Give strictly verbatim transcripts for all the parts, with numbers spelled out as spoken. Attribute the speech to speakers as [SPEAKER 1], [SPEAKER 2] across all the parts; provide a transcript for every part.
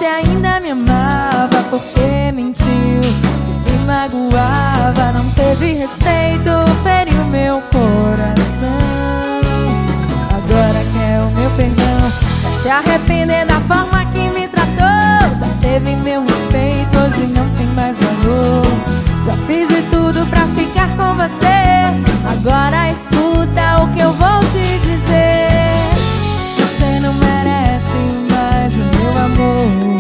[SPEAKER 1] você ainda me amava, porque mentiu, se me magoava, não teve respeito, feriu meu coração. Agora quer o meu perdão, vai se arrepender da forma que me tratou. Já teve meu respeito, hoje não tem mais valor. Já fiz de tudo pra ficar com você. Agora escuta o que eu vou te dizer. Você não merece mais o meu amor.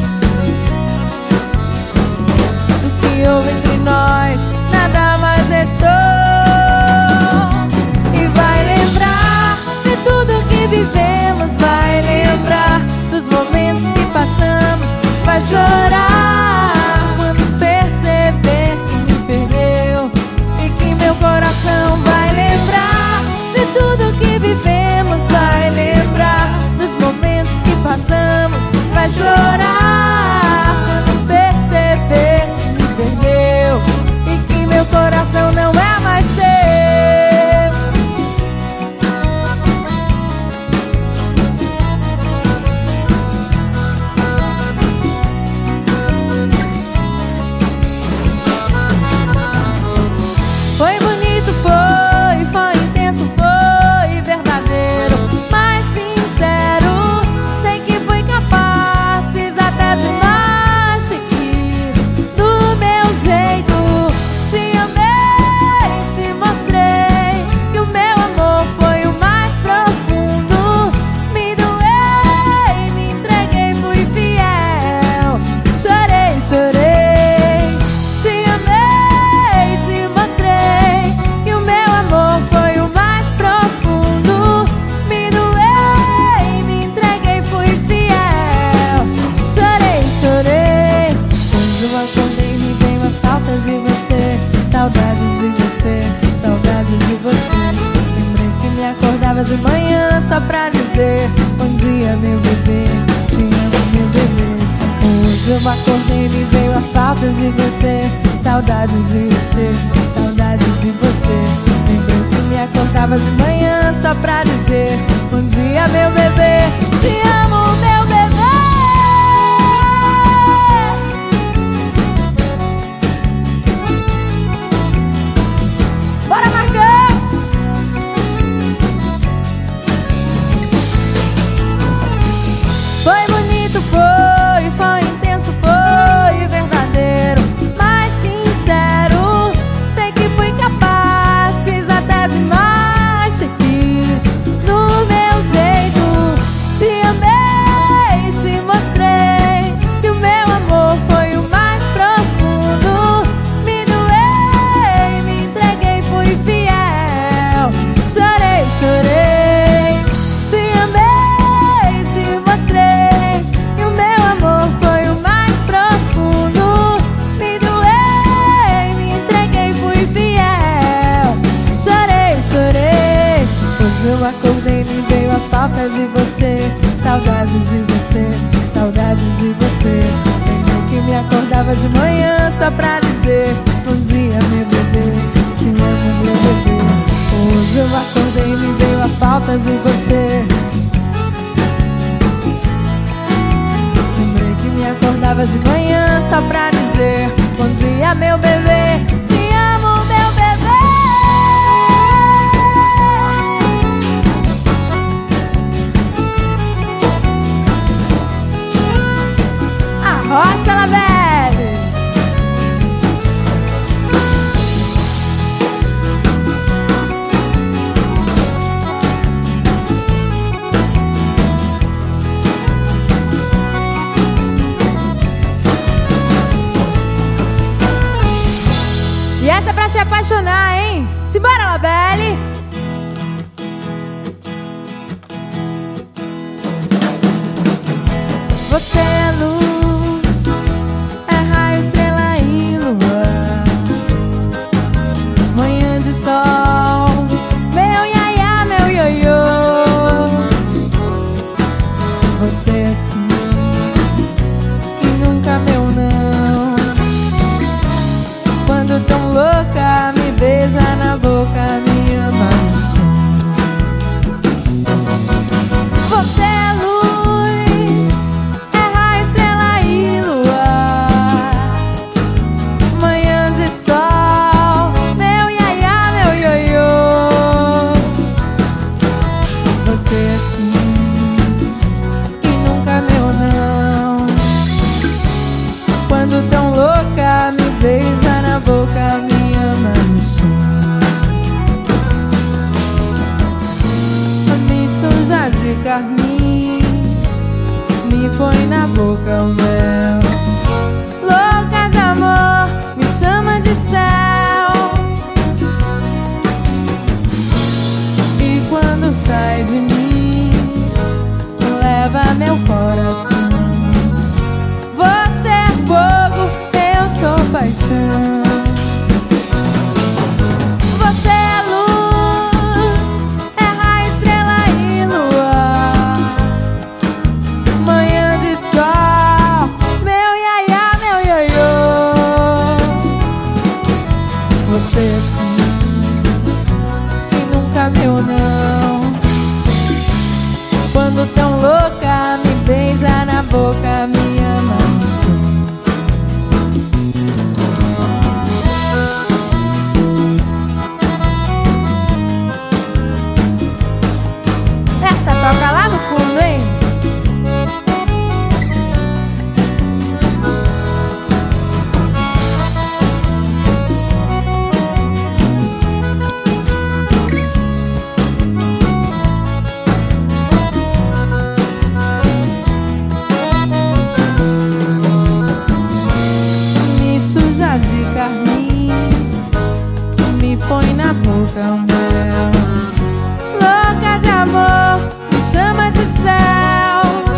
[SPEAKER 1] O que houve entre nós, nada mais restou. E vai lembrar de tudo que vivemos, vai lembrar dos momentos que passamos, vai chorar quando perceber que me perdeu e que meu coração vai lembrar de tudo que vivemos, vai lembrar dos momentos que passamos, vai chorar quando perceber que me perdeu e que meu coração não é mais seu. Foi bonito, foi, foi intenso, foi verdadeiro, mas sincero. Sei que fui capaz, fiz até demais, te quis do meu jeito. Te amei, te mostrei que o meu amor foi o mais profundo. Me doei, me entreguei, fui fiel. Chorei, chorei. Saudades de você, saudades de você. Lembrei que me acordava de manhã só pra dizer bom dia, meu bebê, te amo, meu bebê. Hoje eu acordei e me veio a falta de você. Saudades de você, saudades de você. Lembrei que me acordava de manhã só pra dizer bom dia, meu bebê, te amo, meu bebê. Foi bonito, foi, foi intenso, foi verdadeiro, mas sincero. Sei que fui capaz, fiz até demais, te quis do meu jeito. Te amei, te mostrei que o meu amor foi o mais profundo. Me doei, me entreguei, fui fiel. Chorei, chorei. Eu acordei e me veio a falta de você. Saudades de você, saudades de você. Lembro que me acordava de manhã só pra dizer bom dia, meu bebê, te amo, meu bebê. Hoje eu acordei e me veio a falta de você. Lembrei que me acordava de manhã só pra dizer bom dia, meu bebê, te amo, meu bebê. Rocha Labelle. E essa é pra se apaixonar, hein? Simbora, Labelle. Você é luz, estrela e lua, manhã de sol, meu iaia, meu ioiô. Você é sim e nunca meu não. Quando tão louca, me beija na boca, me ama no chão. Você é luz, é raio, estrela Você é assim e nunca meu não. Quando tão louca, me beija na boca, me ama no chão. Essa toca lá no fundo, hein? De carmim, me põe na boca um mel. Louca de amor, me chama de céu.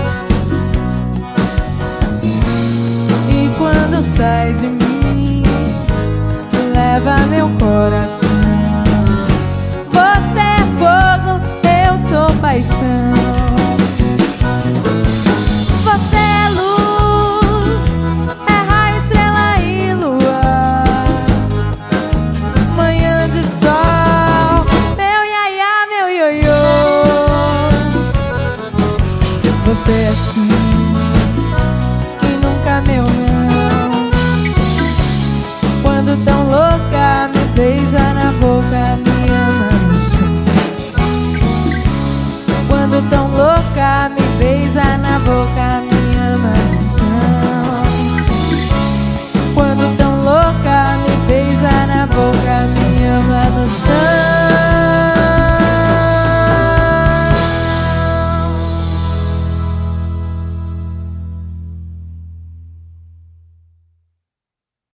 [SPEAKER 1] E quando sai de mim, leva meu coração. Você é fogo, eu sou paixão. Você é luz, é raio, estrela e luar. Manhã de sol, meu iaiá, meu ioiô. Você é assim e nunca meu não. Quando tão louca, me beija na boca, me ama no chão. Quando tão louca, me beija na boca,